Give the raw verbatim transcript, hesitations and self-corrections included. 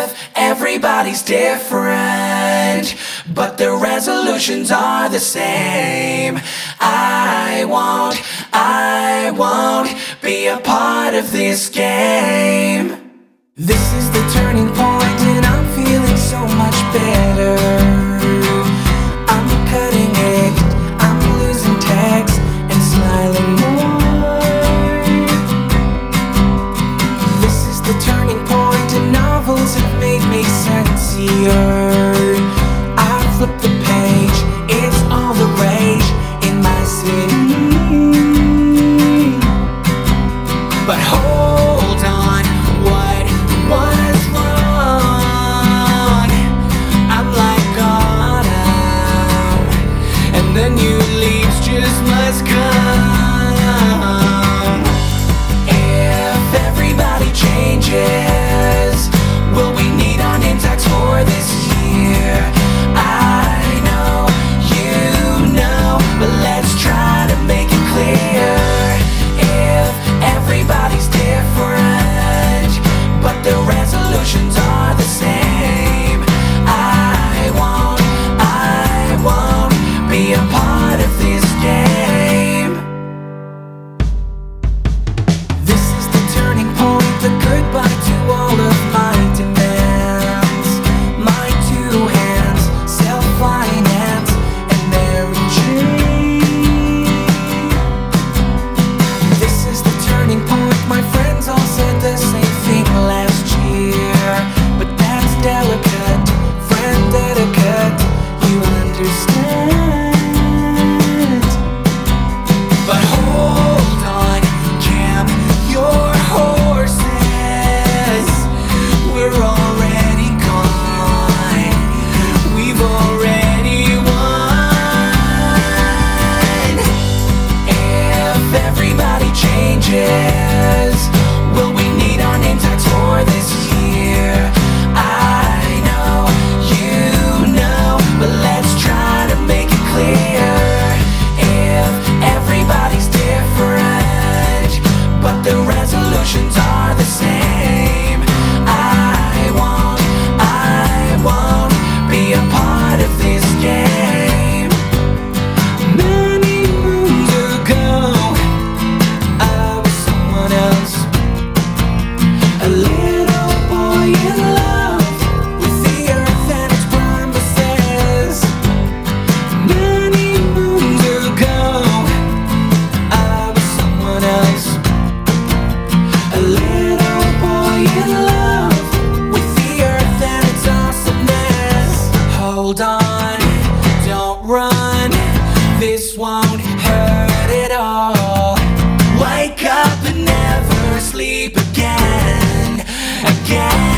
if everybody's different, but their resolutions are the same. I won't, I won't be a part of this game. This is the turning point and I'm feeling so much better. I'm cutting it, I'm losing text and smiling more. This is the turning point and novels have made me sexier. I flip the page, it's all the rage in my city. But hold on, what was wrong? I'm like autumn, and the new leaves just must come. If everybody changes, will we need our name tags for this year? I know, you know, but let's try to make it clear. If everybody's different, but their resolutions are the same, I won't, I won't be a part of this game. This is the turning point, the goodbye to all of my demands. My two hands, self-finance and Mary Jane. This is the turning point, my friends all said the same thing last year, but that's delicate, friend etiquette, you understand. But hold on, jam your horses, we're already gone, we've already won. If everybody changes, will we need our name tags for this year? I know, you know, but let's try to make it clear. If everybody's different, but the resolutions are the same, I won't, I won't be a part of this game. Many moons ago, I was someone else, a little boy in love with the earth and its promises. Many moons ago, I was someone else, a little boy in love with the earth and its awesomeness. Hold on, don't run, this won't hurt at all. Wake up and never sleep again, again.